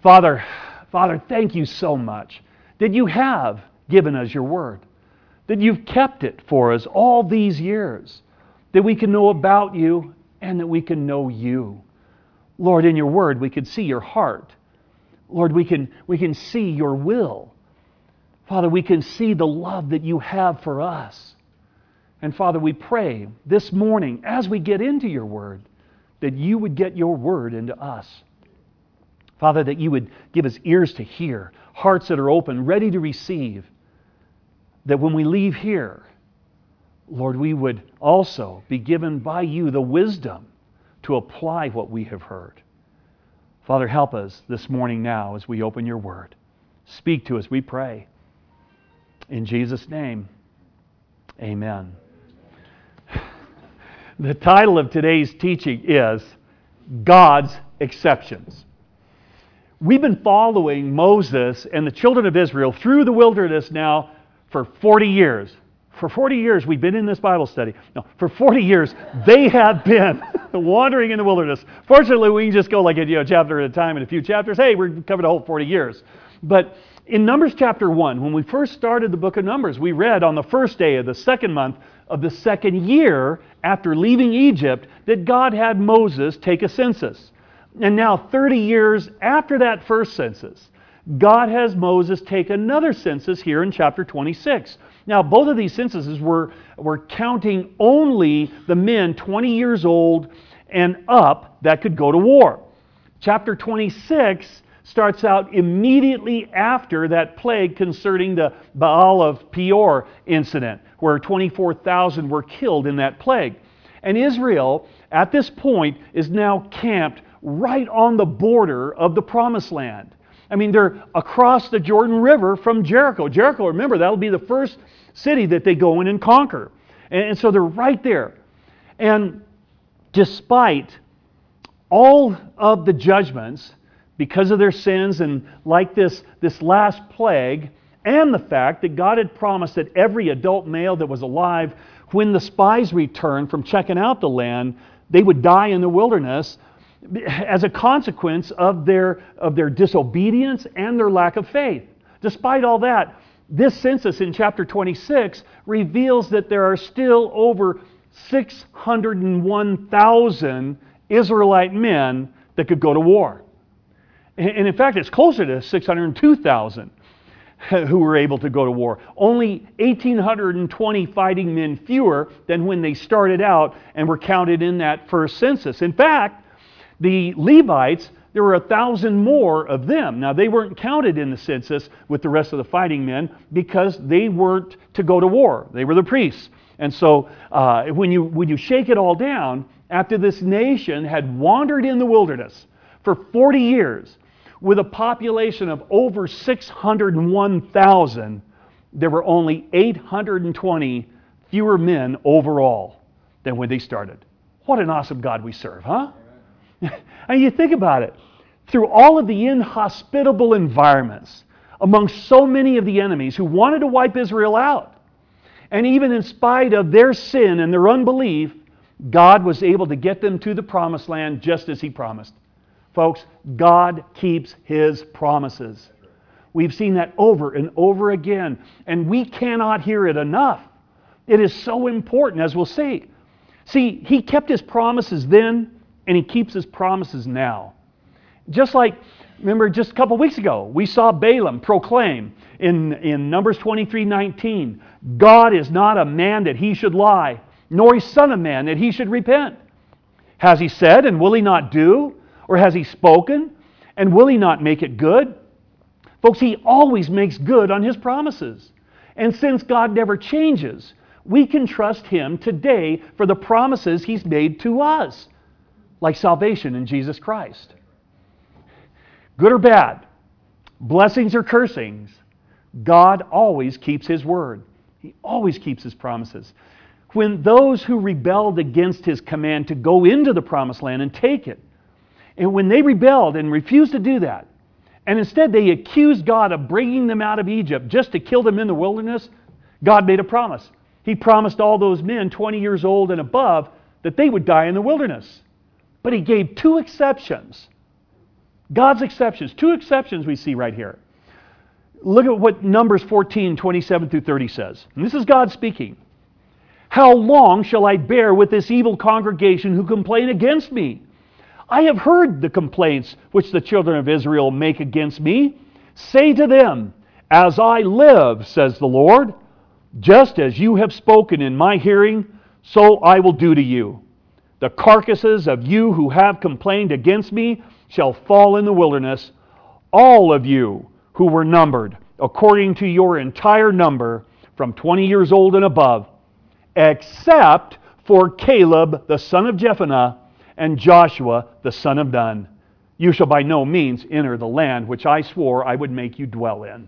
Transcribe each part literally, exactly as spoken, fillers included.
Father, Father, thank you so much that you have given us your word, that you've kept it for us all these years, that we can know about you and that we can know you. Lord, in your word, we can see your heart. Lord, we can, we can see your will. Father, we can see the love that you have for us. And Father, we pray this morning as we get into your word, that you would get your word into us. Father, that you would give us ears to hear, hearts that are open, ready to receive, that when we leave here, Lord, we would also be given by you the wisdom to apply what we have heard. Father, help us this morning now as we open your word. Speak to us, we pray. In Jesus' name, amen. The title of today's teaching is God's Exceptions. We've been following Moses and the children of Israel through the wilderness now for forty years. For forty years we've been in this Bible study. No, for forty years they have been wandering in the wilderness. Fortunately, we can just go like a you know, chapter at a time in a few chapters. Hey, we've covered the whole forty years. But in Numbers chapter one, when we first started the book of Numbers, we read on the first day of the second month of the second year after leaving Egypt that God had Moses take a census. And now thirty years after that first census, God has Moses take another census here in chapter twenty-six. Now, both of these censuses were, were counting only the men twenty years old and up that could go to war. Chapter twenty-six starts out immediately after that plague concerning the Baal of Peor incident, where twenty-four thousand were killed in that plague. And Israel, at this point, is now camped right on the border of the Promised Land. I mean, they're across the Jordan River from Jericho. Jericho, remember, that'll be the first city that they go in and conquer. And, and so they're right there. And despite all of the judgments, because of their sins and like this, this last plague, and the fact that God had promised that every adult male that was alive, when the spies returned from checking out the land, they would die in the wilderness as a consequence of their, of their disobedience and their lack of faith. Despite all that, this census in chapter twenty-six reveals that there are still over six hundred one thousand Israelite men that could go to war. And in fact, it's closer to six hundred two thousand who were able to go to war. Only one thousand eight hundred twenty fighting men fewer than when they started out and were counted in that first census. In fact, the Levites, there were a thousand more of them. Now, they weren't counted in the census with the rest of the fighting men because they weren't to go to war. They were the priests. And so uh, when you when you shake it all down, after this nation had wandered in the wilderness for forty years with a population of over six hundred one thousand, there were only eight hundred twenty fewer men overall than when they started. What an awesome God we serve, huh? And you think about it, through all of the inhospitable environments, among so many of the enemies who wanted to wipe Israel out, and even in spite of their sin and their unbelief, God was able to get them to the Promised Land just as He promised. Folks, God keeps His promises. We've seen that over and over again, and we cannot hear it enough. It is so important, as we'll see. See, He kept His promises then, and He keeps His promises now. Just like, remember just a couple weeks ago, we saw Balaam proclaim in, in Numbers twenty-three nineteen, God is not a man that He should lie, nor a son of man that He should repent. Has He said, and will He not do? Or has He spoken, and will He not make it good? Folks, He always makes good on His promises. And since God never changes, we can trust Him today for the promises He's made to us, like salvation in Jesus Christ. Good or bad, blessings or cursings, God always keeps His word. He always keeps His promises. When those who rebelled against His command to go into the Promised Land and take it, and when they rebelled and refused to do that, and instead they accused God of bringing them out of Egypt just to kill them in the wilderness, God made a promise. He promised all those men twenty years old and above that they would die in the wilderness. But He gave two exceptions. God's exceptions. Two exceptions we see right here. Look at what Numbers fourteen, twenty-seven through thirty says. And this is God speaking. How long shall I bear with this evil congregation who complain against me? I have heard the complaints which the children of Israel make against me. Say to them, as I live, says the Lord, just as you have spoken in my hearing, so I will do to you. The carcasses of you who have complained against me shall fall in the wilderness, all of you who were numbered, according to your entire number, from twenty years old and above, except for Caleb the son of Jephunneh and Joshua the son of Nun. You shall by no means enter the land which I swore I would make you dwell in.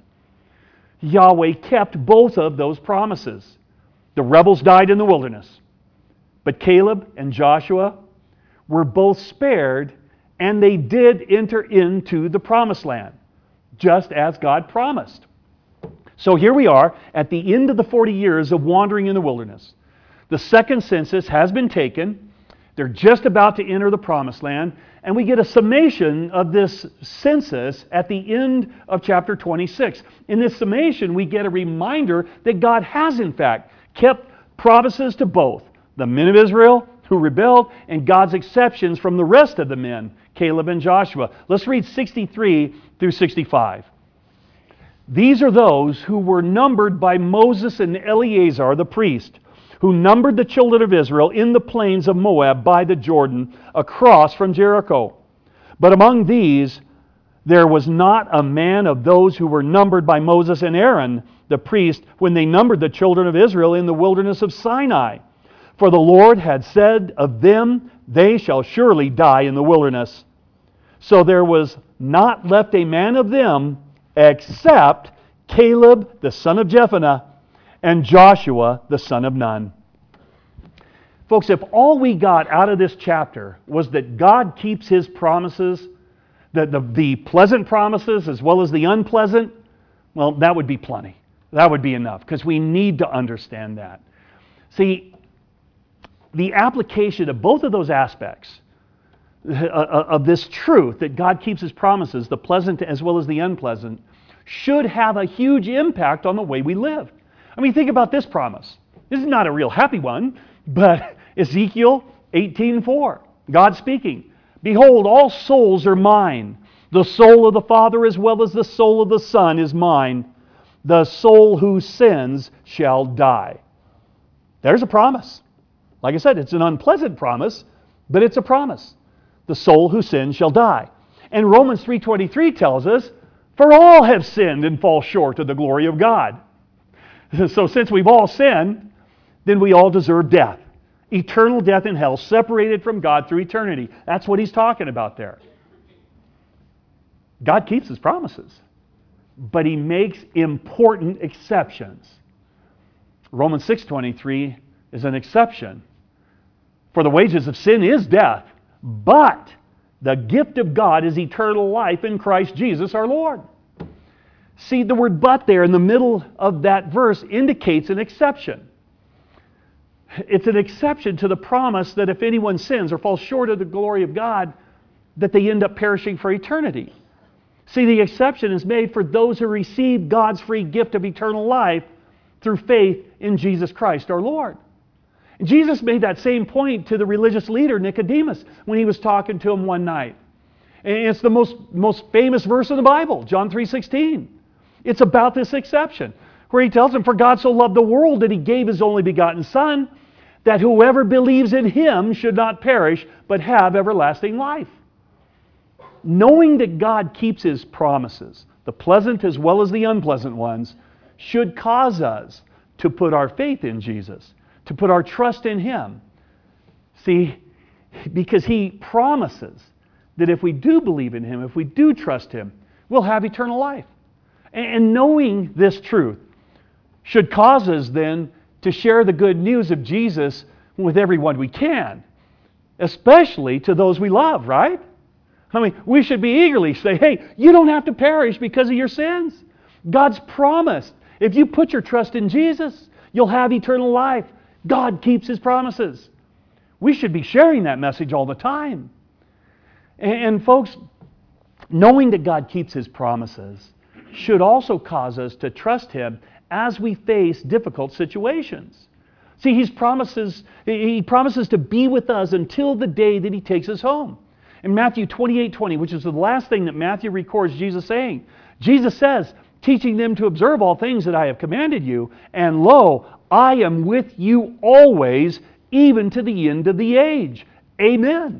Yahweh kept both of those promises. The rebels died in the wilderness, but Caleb and Joshua were both spared, and they did enter into the promised land, just as God promised. So here we are at the end of the forty years of wandering in the wilderness. The second census has been taken. They're just about to enter the promised land, and we get a summation of this census at the end of chapter twenty-six. In this summation, we get a reminder that God has, in fact, kept promises to both the men of Israel who rebelled and God's exceptions from the rest of the men, Caleb and Joshua. Let's read sixty-three through sixty-five. These are those who were numbered by Moses and Eleazar the priest, who numbered the children of Israel in the plains of Moab by the Jordan, across from Jericho. But among these there was not a man of those who were numbered by Moses and Aaron the priest when they numbered the children of Israel in the wilderness of Sinai. For the Lord had said of them, they shall surely die in the wilderness. So there was not left a man of them except Caleb the son of Jephunneh and Joshua the son of Nun. Folks, if all we got out of this chapter was that God keeps His promises, the, the, the pleasant promises as well as the unpleasant, well, that would be plenty. That would be enough, because we need to understand that. See, the application of both of those aspects of this truth that God keeps His promises, the pleasant as well as the unpleasant, should have a huge impact on the way we live. I mean, think about this promise. This is not a real happy one, but Ezekiel eighteen four, God speaking, behold, all souls are mine. The soul of the Father as well as the soul of the Son is mine. The soul who sins shall die. There's a promise. Like I said, it's an unpleasant promise, but it's a promise. The soul who sins shall die. And Romans three twenty-three tells us, for all have sinned and fall short of the glory of God. So since we've all sinned, then we all deserve death. Eternal death in hell, separated from God through eternity. That's what he's talking about there. God keeps His promises, but He makes important exceptions. Romans six twenty-three is an exception. For the wages of sin is death, but the gift of God is eternal life in Christ Jesus our Lord. See, the word but there in the middle of that verse indicates an exception. It's an exception to the promise that if anyone sins or falls short of the glory of God, that they end up perishing for eternity. See, the exception is made for those who receive God's free gift of eternal life through faith in Jesus Christ our Lord. And Jesus made that same point to the religious leader Nicodemus when He was talking to him one night. And it's the most, most famous verse in the Bible, John three sixteen. It's about this exception, where He tells him, for God so loved the world that He gave His only begotten Son, that whoever believes in Him should not perish, but have everlasting life. Knowing that God keeps His promises, the pleasant as well as the unpleasant ones, should cause us to put our faith in Jesus, to put our trust in Him. See, because He promises that if we do believe in Him, if we do trust Him, we'll have eternal life. And knowing this truth should cause us then to share the good news of Jesus with everyone we can, especially to those we love, right? I mean, we should be eagerly say, hey, you don't have to perish because of your sins. God's promised. If you put your trust in Jesus, you'll have eternal life. God keeps His promises. We should be sharing that message all the time. And, and folks, knowing that God keeps His promises should also cause us to trust Him as we face difficult situations. See, He's promises, He promises to be with us until the day that He takes us home. In Matthew twenty-eight twenty, which is the last thing that Matthew records Jesus saying, Jesus says, teaching them to observe all things that I have commanded you, and lo, I am with you always, even to the end of the age. Amen.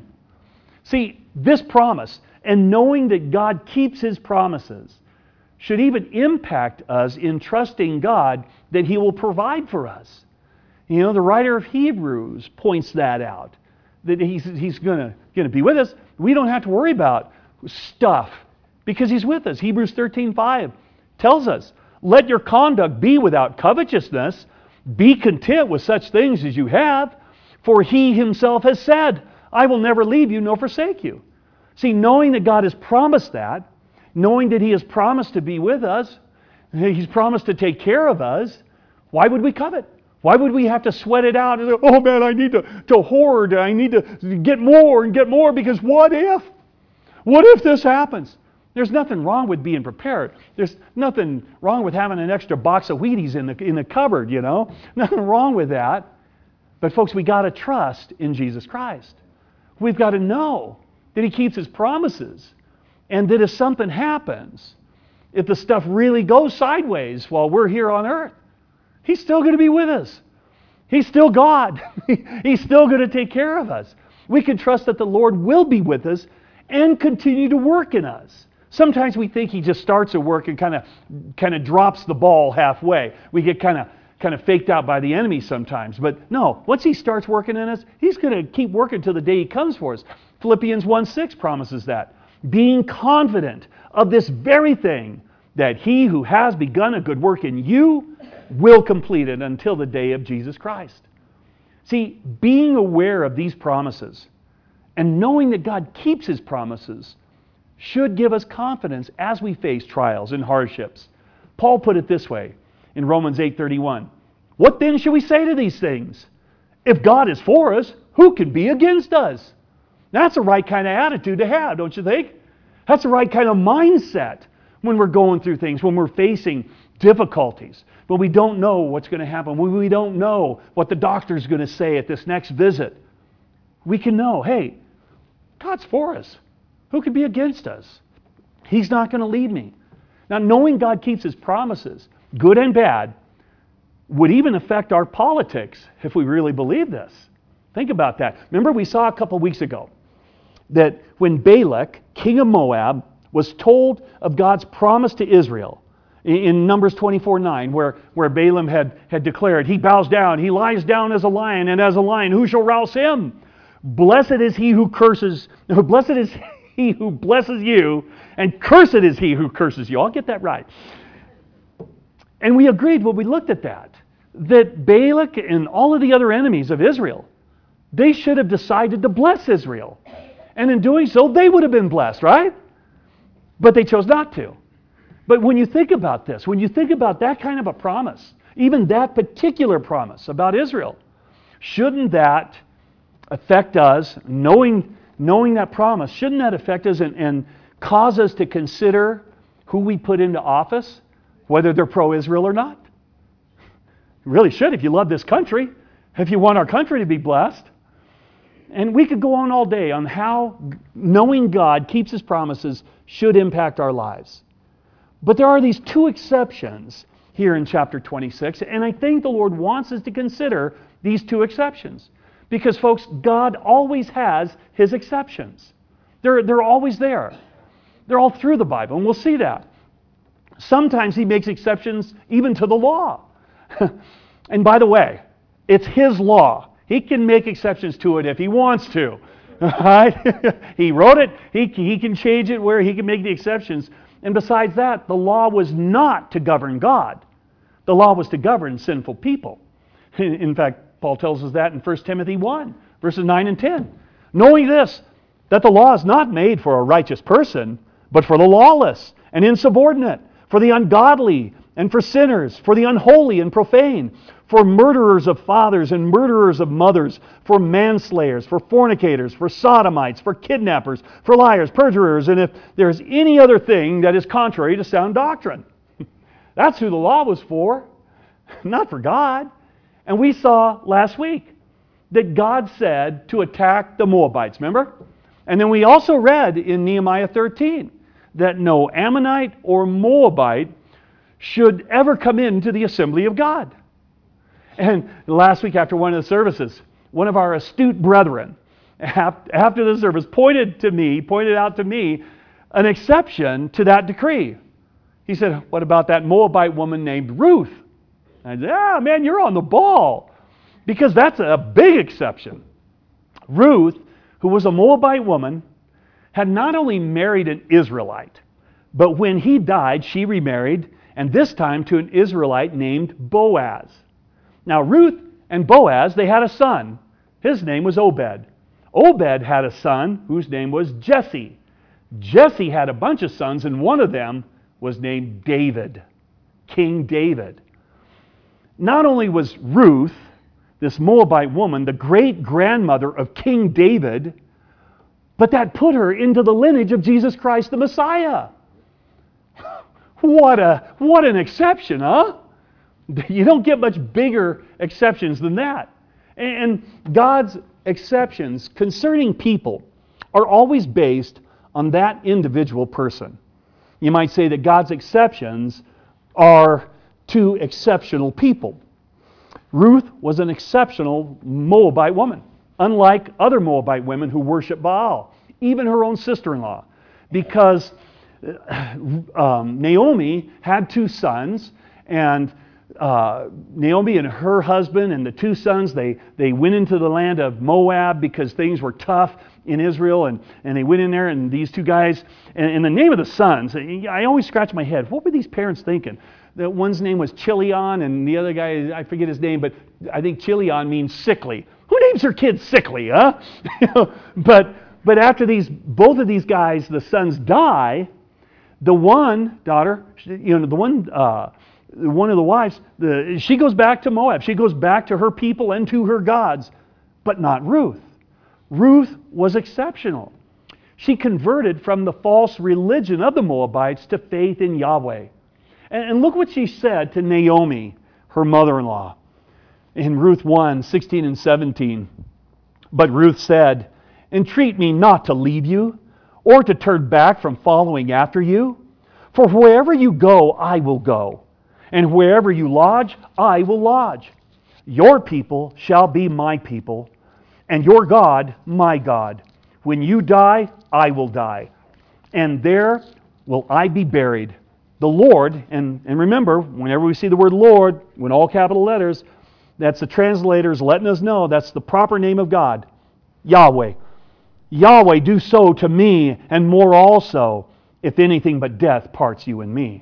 See, this promise, and knowing that God keeps His promises, should even impact us in trusting God that He will provide for us. You know, the writer of Hebrews points that out, that He's, he's going to be with us. We don't have to worry about stuff because He's with us. Hebrews thirteen five tells us, let your conduct be without covetousness. Be content with such things as you have, for He Himself has said, I will never leave you nor forsake you. See, knowing that God has promised that, knowing that He has promised to be with us, He's promised to take care of us, why would we covet? Why would we have to sweat it out and say, oh man, I need to, to hoard, I need to get more and get more because what if? What if this happens? There's nothing wrong with being prepared. There's nothing wrong with having an extra box of Wheaties in the, in the cupboard, you know. Nothing wrong with that. But folks, we got to trust in Jesus Christ. We've got to know that He keeps His promises. And that if something happens, if the stuff really goes sideways while we're here on earth, He's still going to be with us. He's still God. He's still going to take care of us. We can trust that the Lord will be with us and continue to work in us. Sometimes we think He just starts a work and kind of kind of drops the ball halfway. We get kind of kind of faked out by the enemy sometimes. But no, once He starts working in us, He's going to keep working till the day He comes for us. Philippians one six promises that. Being confident of this very thing, that He who has begun a good work in you will complete it until the day of Jesus Christ. See, being aware of these promises and knowing that God keeps His promises should give us confidence as we face trials and hardships. Paul put it this way in Romans eight thirty-one. What then shall we say to these things? If God is for us, who can be against us? That's the right kind of attitude to have, don't you think? That's the right kind of mindset when we're going through things, when we're facing difficulties, when we don't know what's going to happen, when we don't know what the doctor's going to say at this next visit. We can know, hey, God's for us. Who can be against us? He's not going to leave me. Now, knowing God keeps His promises, good and bad, would even affect our politics if we really believe this. Think about that. Remember we saw a couple weeks ago that when Balak, king of Moab, was told of God's promise to Israel, in Numbers twenty-four nine, where, where Balaam had, had declared, He bows down, he lies down as a lion, and as a lion, who shall rouse him? Blessed is he who curses, blessed is he who blesses you, and cursed is he who curses you. I'll get that right. And we agreed when we looked at that, that Balak and all of the other enemies of Israel, they should have decided to bless Israel. And in doing so, they would have been blessed, right? But they chose not to. But when you think about this, when you think about that kind of a promise, even that particular promise about Israel, shouldn't that affect us, knowing, knowing that promise, shouldn't that affect us and, and cause us to consider who we put into office, whether they're pro-Israel or not? You really should if you love this country, if you want our country to be blessed. And we could go on all day on how knowing God keeps His promises should impact our lives. But there are these two exceptions here in chapter twenty-six, and I think the Lord wants us to consider these two exceptions. Because, folks, God always has His exceptions. They're, they're always there. They're all through the Bible, and we'll see that. Sometimes He makes exceptions even to the law. And by the way, it's His law. He can make exceptions to it if He wants to. Right? He wrote it. He, he can change it where He can make the exceptions. And besides that, the law was not to govern God. The law was to govern sinful people. In fact, Paul tells us that in First Timothy one, verses nine and ten. Knowing this, that the law is not made for a righteous person, but for the lawless and insubordinate, for the ungodly and for sinners, for the unholy and profane, for murderers of fathers and murderers of mothers, for manslayers, for fornicators, for sodomites, for kidnappers, for liars, perjurers, and if there is any other thing that is contrary to sound doctrine. That's who the law was for, not for God. And we saw last week that God said to attack the Moabites, remember? And then we also read in Nehemiah thirteen that no Ammonite or Moabite should ever come into the assembly of God. And last week after one of the services, one of our astute brethren, after the service, pointed to me, pointed out to me an exception to that decree. He said, what about that Moabite woman named Ruth? I said, yeah, man, you're on the ball. Because that's a big exception. Ruth, who was a Moabite woman, had not only married an Israelite, but when he died, she remarried, and this time to an Israelite named Boaz. Now, Ruth and Boaz, they had a son. His name was Obed. Obed had a son whose name was Jesse. Jesse had a bunch of sons, and one of them was named David, King David. Not only was Ruth, this Moabite woman, the great-grandmother of King David, but that put her into the lineage of Jesus Christ the Messiah. What a what an exception, huh? You don't get much bigger exceptions than that. And God's exceptions concerning people are always based on that individual person. You might say that God's exceptions are to exceptional people. Ruth was an exceptional Moabite woman, unlike other Moabite women who worship Baal, even her own sister-in-law, because um, Naomi had two sons, and uh, Naomi and her husband and the two sons, they, they went into the land of Moab because things were tough in Israel, and, and they went in there, and these two guys, and, and the name of the sons, I always scratch my head, what were these parents thinking? That one's name was Chilion, and the other guy, I forget his name, but I think Chilion means sickly. Who names their kids sickly, huh? but but after these, both of these guys, the sons die, the one daughter, you know, the one, uh, one of the wives, the, she goes back to Moab. She goes back to her people and to her gods, but not Ruth. Ruth was exceptional. She converted from the false religion of the Moabites to faith in Yahweh. And look what she said to Naomi, her mother-in-law, in Ruth one, sixteen and seventeen. But Ruth said, entreat me not to leave you, or to turn back from following after you. For wherever you go, I will go, and wherever you lodge, I will lodge. Your people shall be my people, and your God, my God. When you die, I will die, and there will I be buried. The Lord, and, and remember, whenever we see the word Lord, in all capital letters, that's the translators letting us know that's the proper name of God, Yahweh. Yahweh, do so to me, and more also, if anything but death parts you and me.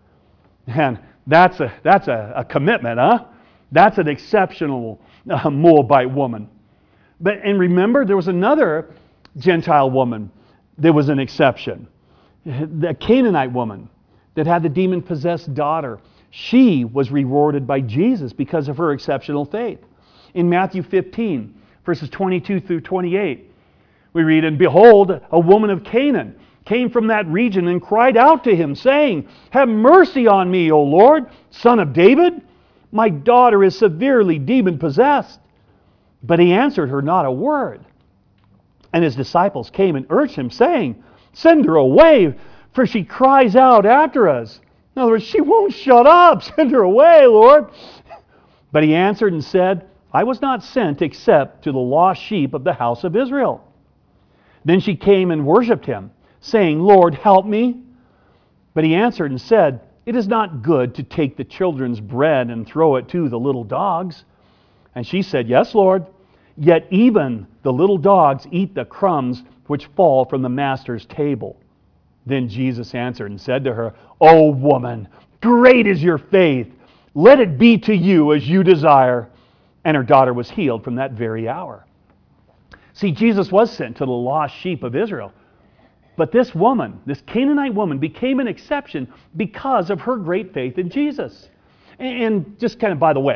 And that's a, that's a, a commitment, huh? That's an exceptional uh, Moabite woman. But and remember, there was another Gentile woman that was an exception. The Canaanite woman that had the demon-possessed daughter. She was rewarded by Jesus because of her exceptional faith. In Matthew fifteen, verses twenty-two through twenty-eight, we read, and behold, a woman of Canaan came from that region and cried out to him, saying, have mercy on me, O Lord, son of David. My daughter is severely demon-possessed. But he answered her not a word. And his disciples came and urged him, saying, send her away, for she cries out after us. In other words, she won't shut up. Send her away, Lord. But he answered and said, I was not sent except to the lost sheep of the house of Israel. Then she came and worshipped him, saying, Lord, help me. But he answered and said, it is not good to take the children's bread and throw it to the little dogs. And she said, yes, Lord. Yet even the little dogs eat the crumbs which fall from the master's table. Then Jesus answered and said to her, O woman, great is your faith. Let it be to you as you desire. And her daughter was healed from that very hour. See, Jesus was sent to the lost sheep of Israel. But this woman, this Canaanite woman, became an exception because of her great faith in Jesus. And just kind of by the way,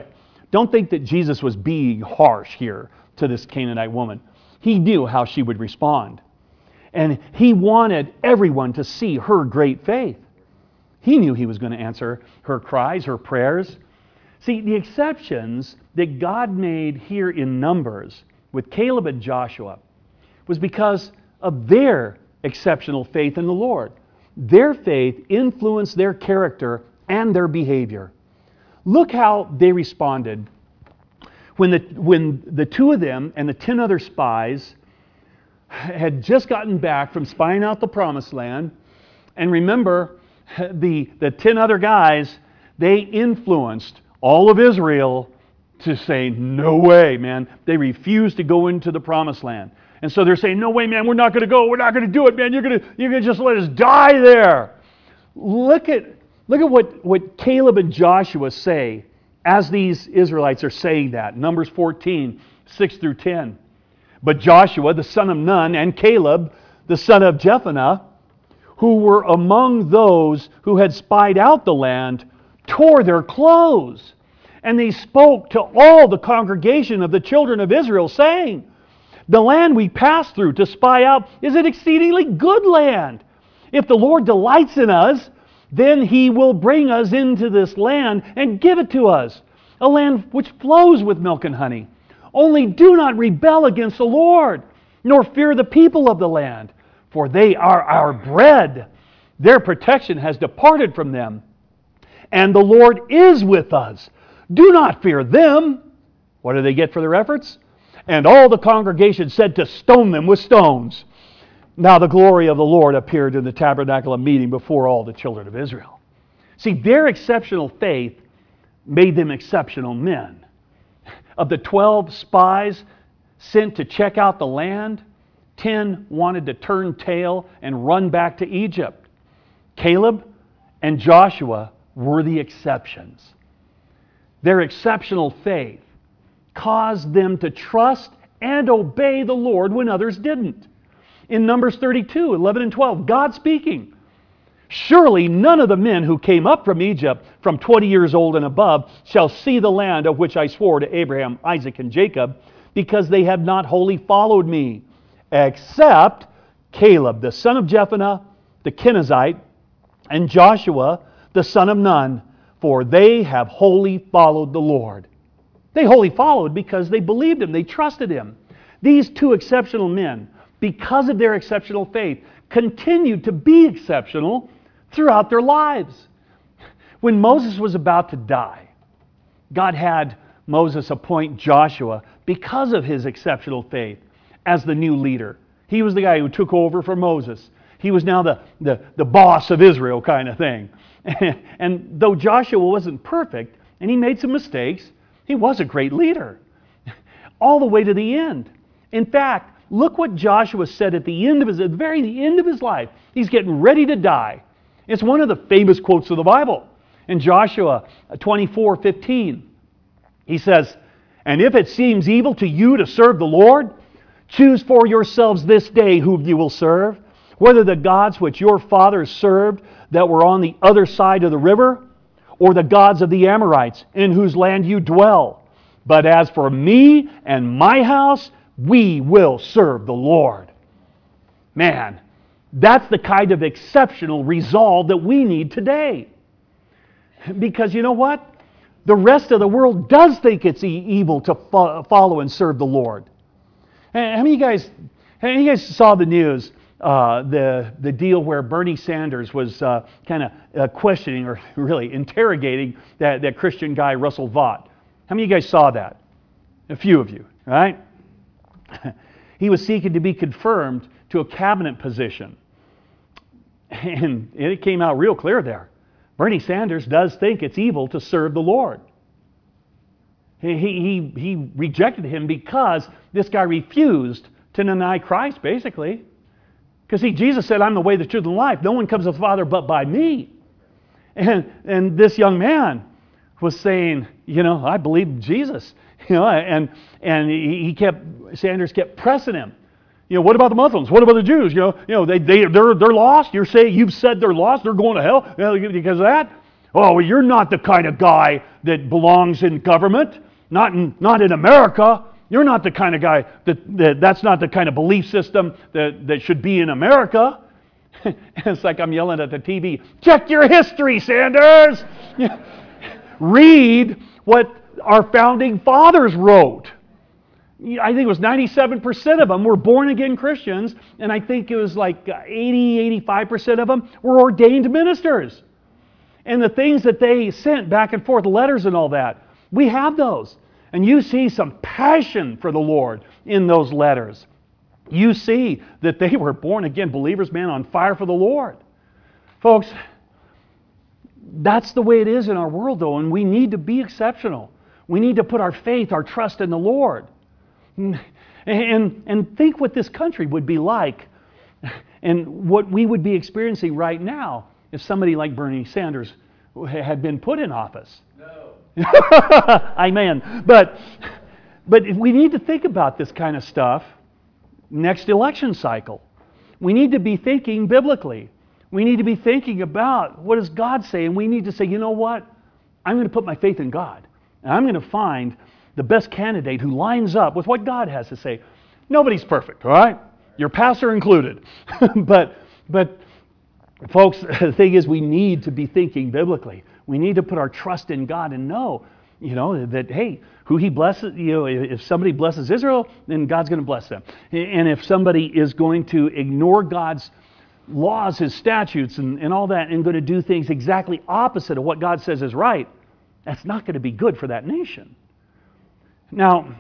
Don't think that Jesus was being harsh here to this Canaanite woman. He knew how she would respond. And he wanted everyone to see her great faith. He knew he was going to answer her cries, her prayers. See, the exceptions that God made here in Numbers with Caleb and Joshua was because of their exceptional faith in the Lord. Their faith influenced their character and their behavior. Look how they responded when the, when the two of them and the ten other spies had just gotten back from spying out the promised land. And remember, the, the ten other guys, they influenced all of Israel to say, no way, man. They refused to go into the promised land. And so they're saying, no way, man, we're not going to go. We're not going to do it, man. You're going to you're going to just let us die there. Look at, look at what, what Caleb and Joshua say as these Israelites are saying that. Numbers fourteen, six through ten. But Joshua, the son of Nun, and Caleb, the son of Jephunneh, who were among those who had spied out the land, tore their clothes. And they spoke to all the congregation of the children of Israel, saying, the land we passed through to spy out is an exceedingly good land. If the Lord delights in us, then He will bring us into this land and give it to us, a land which flows with milk and honey. Only do not rebel against the Lord, nor fear the people of the land, for they are our bread. Their protection has departed from them, and the Lord is with us. Do not fear them. What do they get for their efforts? And all the congregation said to stone them with stones. Now the glory of the Lord appeared in the tabernacle of meeting before all the children of Israel. See, their exceptional faith made them exceptional men. Of the twelve spies sent to check out the land, ten wanted to turn tail and run back to Egypt. Caleb and Joshua were the exceptions. Their exceptional faith caused them to trust and obey the Lord when others didn't. In Numbers thirty-two, eleven and twelve, God speaking, surely none of the men who came up from Egypt from twenty years old and above shall see the land of which I swore to Abraham, Isaac, and Jacob, because they have not wholly followed me, except Caleb, the son of Jephunneh, the Kenizzite, and Joshua, the son of Nun, for they have wholly followed the Lord. They wholly followed because they believed Him, they trusted Him. These two exceptional men, because of their exceptional faith, continued to be exceptional throughout their lives. When Moses was about to die, God had Moses appoint Joshua, because of his exceptional faith, as the new leader. He was the guy who took over for Moses. He was now the, the, the boss of Israel kind of thing. And though Joshua wasn't perfect, and he made some mistakes, he was a great leader. All the way to the end. In fact, look what Joshua said at the end of his, at the very end of his life. He's getting ready to die. It's one of the famous quotes of the Bible. In Joshua twenty-four fifteen, he says, and if it seems evil to you to serve the Lord, choose for yourselves this day whom you will serve, whether the gods which your fathers served that were on the other side of the river, or the gods of the Amorites in whose land you dwell. But as for me and my house, we will serve the Lord. Man, that's the kind of exceptional resolve that we need today. Because you know what? The rest of the world does think it's e- evil to fo- follow and serve the Lord. And how many of you guys, how many of you guys saw the news? Uh, the the deal where Bernie Sanders was uh, kind of uh, questioning or really interrogating that, that Christian guy Russell Vought. How many of you guys saw that? A few of you, right? He was seeking to be confirmed to a cabinet position. And it came out real clear there. Bernie Sanders does think it's evil to serve the Lord. He, he, he rejected him because this guy refused to deny Christ, basically. Because see, Jesus said, I'm the way, the truth, and the life. No one comes to the Father but by me. And, and this young man was saying, you know, I believe in Jesus. You know, and, and he kept, Sanders kept pressing him. You know, what about the Muslims? What about the Jews? You know, you know, they, they, they're, they're lost. You're saying, you've said they're lost. They're going to hell you know, because of that. Oh, well, you're not the kind of guy that belongs in government. Not in, not in America. You're not the kind of guy, that, that that's not the kind of belief system that, that should be in America. And it's like I'm yelling at the T V, check your history, Sanders! Read what our founding fathers wrote. I think it was ninety-seven percent of them were born-again Christians, and I think it was like eighty, eighty-five percent of them were ordained ministers. And the things that they sent back and forth, letters and all that, we have those. And you see some passion for the Lord in those letters. You see that they were born-again believers, man, on fire for the Lord. Folks, that's the way it is in our world, though, and we need to be exceptional. We need to put our faith, our trust in the Lord. And, and, and think what this country would be like and what we would be experiencing right now if somebody like Bernie Sanders had been put in office. No. Amen. But, but we need to think about this kind of stuff next election cycle. We need to be thinking biblically. We need to be thinking about what does God say, and we need to say, you know what? I'm going to put my faith in God, and I'm going to find the best candidate who lines up with what God has to say. Nobody's perfect, all right? Your pastor included. but, but, folks, the thing is, we need to be thinking biblically. We need to put our trust in God and know, you know, that, hey, who He blesses, you know, if somebody blesses Israel, then God's going to bless them. And if somebody is going to ignore God's laws, His statutes, and, and all that, and going to do things exactly opposite of what God says is right, that's not going to be good for that nation. Now,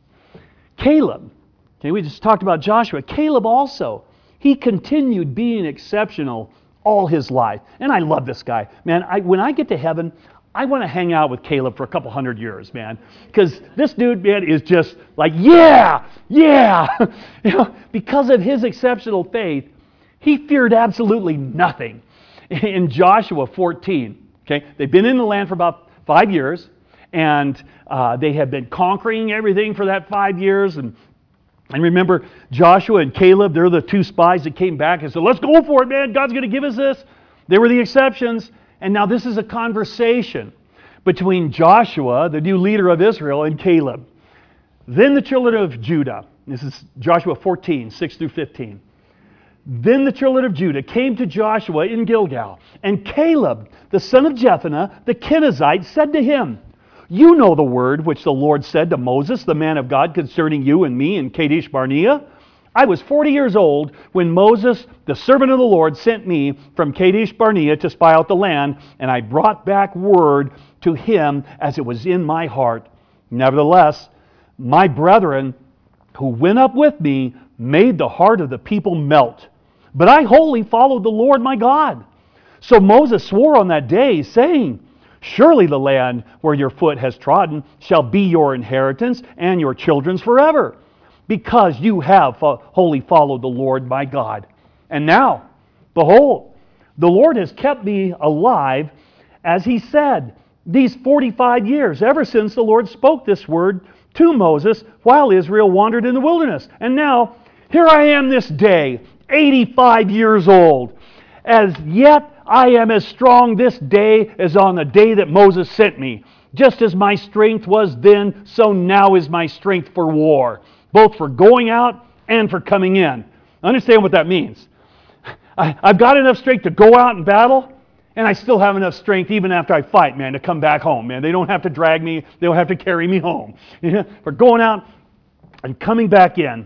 Caleb, okay, we just talked about Joshua. Caleb also, he continued being exceptional all his life. And I love this guy. Man, I, when I get to heaven, I want to hang out with Caleb for a couple hundred years, man. Because this dude, man, is just like, yeah, yeah. You know, because of his exceptional faith, he feared absolutely nothing. In Joshua fourteen, okay, they've been in the land for about five years, and uh, they have been conquering everything for that five years. And, and remember, Joshua and Caleb, they're the two spies that came back and said, let's go for it, man. God's going to give us this. They were the exceptions. And now this is a conversation between Joshua, the new leader of Israel, and Caleb. Then the children of Judah, this is Joshua fourteen, six through fifteen. Then the children of Judah came to Joshua in Gilgal, and Caleb, the son of Jephunneh, the Kenizzite, said to him, you know the word which the Lord said to Moses, the man of God, concerning you and me in Kadesh Barnea. I was forty years old when Moses, the servant of the Lord, sent me from Kadesh Barnea to spy out the land, and I brought back word to him as it was in my heart. Nevertheless, my brethren who went up with me made the heart of the people melt. But I wholly followed the Lord my God. So Moses swore on that day, saying, surely the land where your foot has trodden shall be your inheritance and your children's forever, because you have wholly followed the Lord my God. And now, behold, the Lord has kept me alive, as He said, these forty-five years, ever since the Lord spoke this word to Moses while Israel wandered in the wilderness. And now, here I am this day, eighty-five years old. As yet I am as strong this day as on the day that Moses sent me. Just as my strength was then, so now is my strength for war, both for going out and for coming in. Understand what that means. I, I've got enough strength to go out and battle, and I still have enough strength even after I fight, man, to come back home, man. They don't have to drag me. They don't have to carry me home. You know, for going out and coming back in.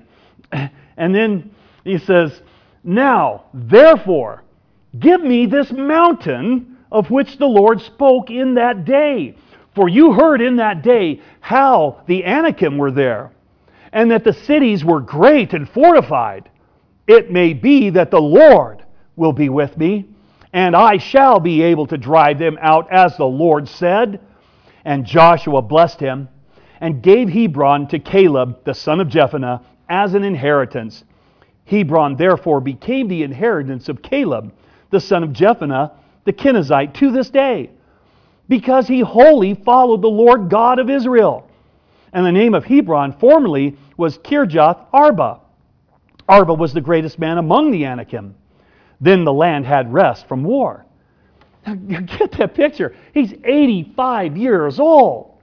And then he says, now, therefore, give me this mountain of which the Lord spoke in that day. For you heard in that day how the Anakim were there, and that the cities were great and fortified. It may be that the Lord will be with me, and I shall be able to drive them out as the Lord said. And Joshua blessed him, and gave Hebron to Caleb, the son of Jephunneh, as an inheritance. Hebron therefore became the inheritance of Caleb, the son of Jephunneh, the Kenizzite, to this day, because he wholly followed the Lord God of Israel. And the name of Hebron formerly was Kirjath Arba. Arba was the greatest man among the Anakim. Then the land had rest from war. Now, get that picture. He's eighty-five years old.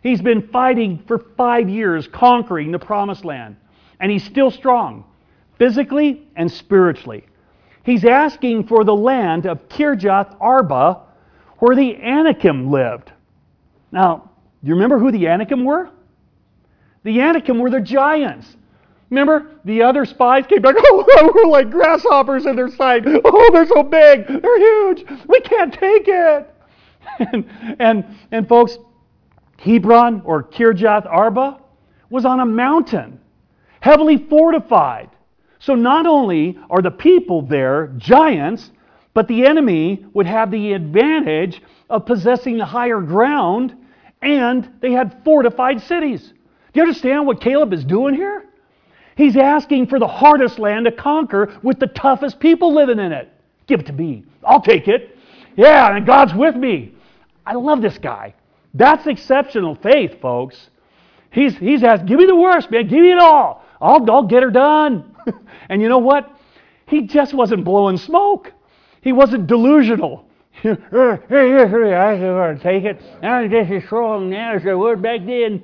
He's been fighting for five years, conquering the promised land. And he's still strong, physically and spiritually. He's asking for the land of Kirjath Arba, where the Anakim lived. Now, do you remember who the Anakim were? The Anakim were the giants. Remember, the other spies came back, oh, we're like grasshoppers in their sight. Oh, they're so big. They're huge. We can't take it. And, and, and folks, Hebron, or Kirjath Arba, was on a mountain, heavily fortified. So not only are the people there giants, but the enemy would have the advantage of possessing the higher ground, and they had fortified cities. Do you understand what Caleb is doing here? He's asking for the hardest land to conquer with the toughest people living in it. Give it to me. I'll take it. Yeah, and God's with me. I love this guy. That's exceptional faith, folks. He's, he's asked, give me the worst, man. Give me it all. I'll, I'll get her done. And you know what? He just wasn't blowing smoke. He wasn't delusional. I want to take it. I'm just as strong now as I was back then.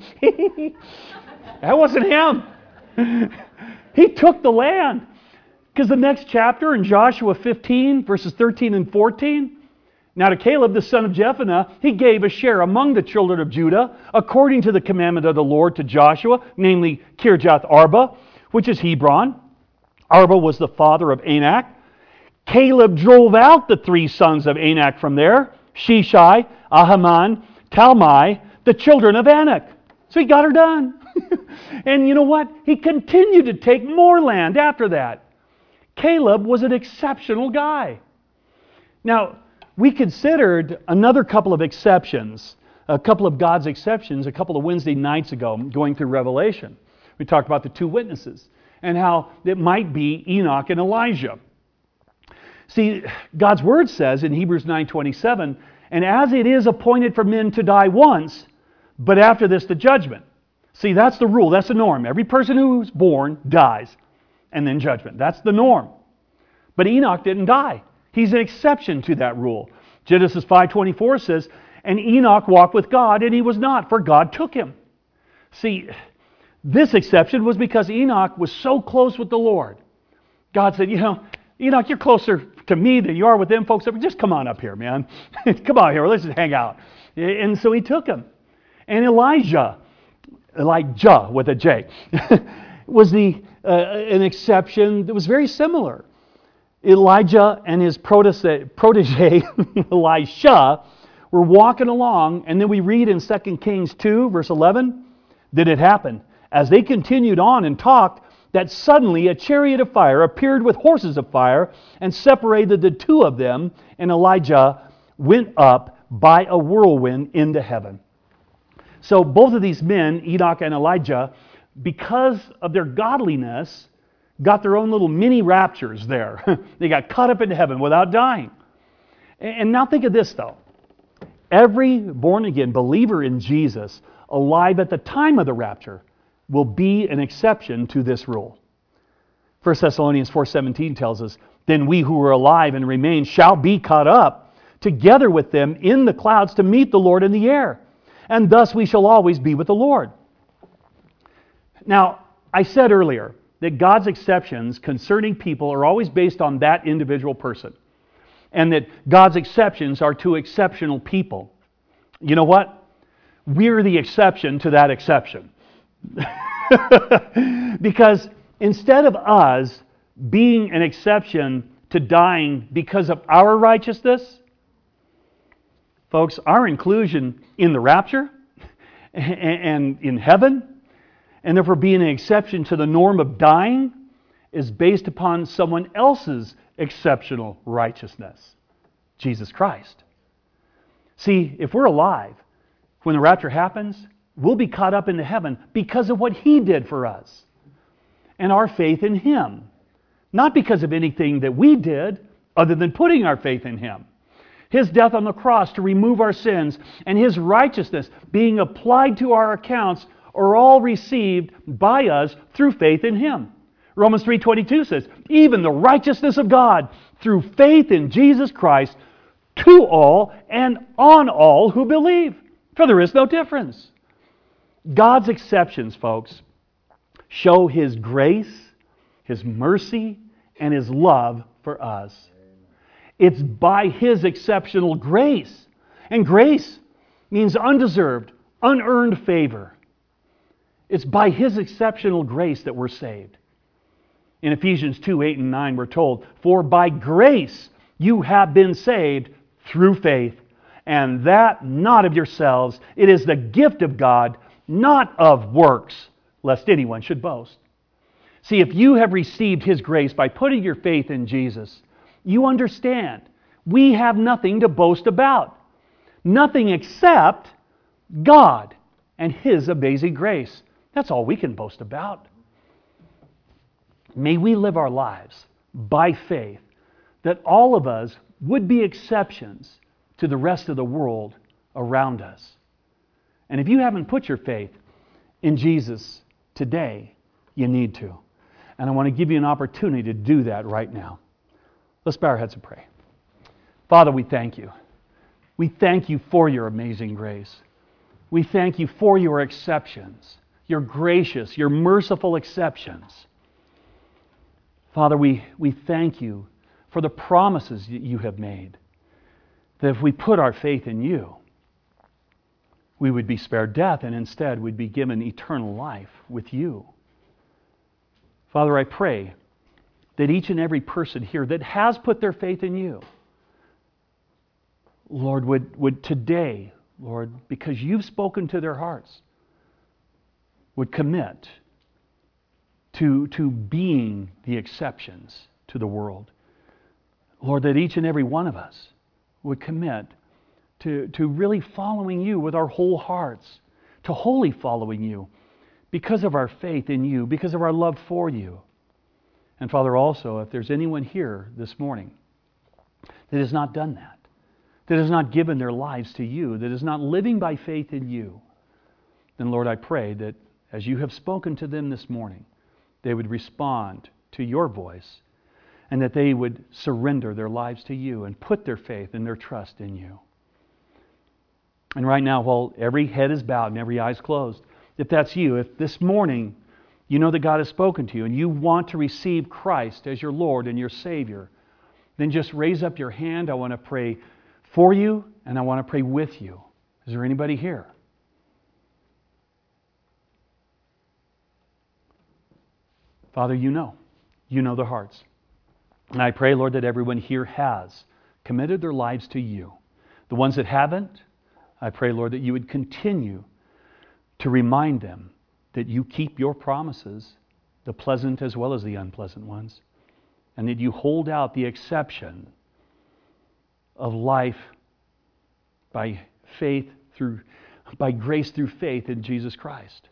That wasn't him. He took the land. Because the next chapter in Joshua fifteen, verses thirteen and fourteen, now to Caleb, the son of Jephunneh, he gave a share among the children of Judah, according to the commandment of the Lord to Joshua, namely Kirjath Arba, which is Hebron. Arba was the father of Anak. Caleb drove out the three sons of Anak from there, Sheshai, Ahiman, Talmai, the children of Anak. So he got her done. And you know what? He continued to take more land after that. Caleb was an exceptional guy. Now, we considered another couple of exceptions, a couple of God's exceptions, a couple of Wednesday nights ago, going through Revelation. We talked about the two witnesses and how it might be Enoch and Elijah. See, God's Word says in Hebrews nine twenty-seven, and as it is appointed for men to die once, but after this the judgment. See, that's the rule, that's the norm. Every person who's born dies, and then judgment. That's the norm. But Enoch didn't die. He's an exception to that rule. Genesis five twenty-four says, and Enoch walked with God, and he was not, for God took him. See, this exception was because Enoch was so close with the Lord. God said, you know, Enoch, you're closer to me than you are with them folks. Just come on up here, man. Come on here, let's just hang out. And so he took him. And Elijah, Elijah with a J, was the uh, an exception that was very similar. Elijah and his protege, protege Elisha, were walking along, and then we read in Second Kings two, verse eleven, that it happened. As they continued on and talked, that suddenly a chariot of fire appeared with horses of fire and separated the two of them, and Elijah went up by a whirlwind into heaven. So both of these men, Enoch and Elijah, because of their godliness, got their own little mini raptures there. They got caught up into heaven without dying. And now think of this though. Every born-again believer in Jesus, alive at the time of the rapture, will be an exception to this rule. First Thessalonians four seventeen tells us, then we who are alive and remain shall be caught up together with them in the clouds to meet the Lord in the air. And thus we shall always be with the Lord. Now, I said earlier that God's exceptions concerning people are always based on that individual person. And that God's exceptions are to exceptional people. You know what? We're the exception to that exception. Because instead of us being an exception to dying because of our righteousness, folks, our inclusion in the rapture and in heaven, and therefore being an exception to the norm of dying, is based upon someone else's exceptional righteousness, Jesus Christ. See, if we're alive when the rapture happens, we'll be caught up into heaven because of what He did for us and our faith in Him. Not because of anything that we did other than putting our faith in Him. His death on the cross to remove our sins and His righteousness being applied to our accounts are all received by us through faith in Him. Romans three twenty-two says, even the righteousness of God through faith in Jesus Christ to all and on all who believe. For there is no difference. God's exceptions, folks, show His grace, His mercy, and His love for us. It's by His exceptional grace. And grace means undeserved, unearned favor. It's by His exceptional grace that we're saved. In Ephesians two, eight and nine, we're told, "For by grace you have been saved through faith, and that not of yourselves. It is the gift of God, not of works, lest anyone should boast." See, if you have received His grace by putting your faith in Jesus, you understand we have nothing to boast about. Nothing except God and His amazing grace. That's all we can boast about. May we live our lives by faith that all of us would be exceptions to the rest of the world around us. And if you haven't put your faith in Jesus today, you need to. And I want to give you an opportunity to do that right now. Let's bow our heads and pray. Father, we thank you. We thank you for your amazing grace. We thank you for your exceptions, your gracious, your merciful exceptions. Father, we, we thank you for the promises that you have made, that if we put our faith in you, we would be spared death and instead we'd be given eternal life with you. Father, I pray that each and every person here that has put their faith in you, Lord, would, would today, Lord, because you've spoken to their hearts, would commit to, to being the exceptions to the world. Lord, that each and every one of us would commit to, to really following you with our whole hearts, to wholly following you because of our faith in you, because of our love for you. And Father, also, if there's anyone here this morning that has not done that, that has not given their lives to you, that is not living by faith in you, then Lord, I pray that as you have spoken to them this morning, they would respond to your voice and that they would surrender their lives to you and put their faith and their trust in you. And right now, while every head is bowed and every eye is closed, if that's you, if this morning you know that God has spoken to you and you want to receive Christ as your Lord and your Savior, then just raise up your hand. I want to pray for you and I want to pray with you. Is there anybody here? Father, you know. You know their hearts. And I pray, Lord, that everyone here has committed their lives to you. The ones that haven't, I pray, Lord, that you would continue to remind them that you keep your promises, the pleasant as well as the unpleasant ones, and that you hold out the exception of life by faith through, by grace through faith in Jesus Christ.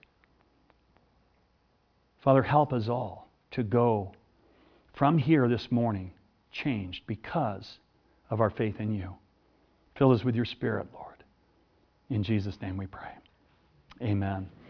Father, help us all to go from here this morning changed because of our faith in you. Fill us with your Spirit, Lord. In Jesus' name we pray. Amen.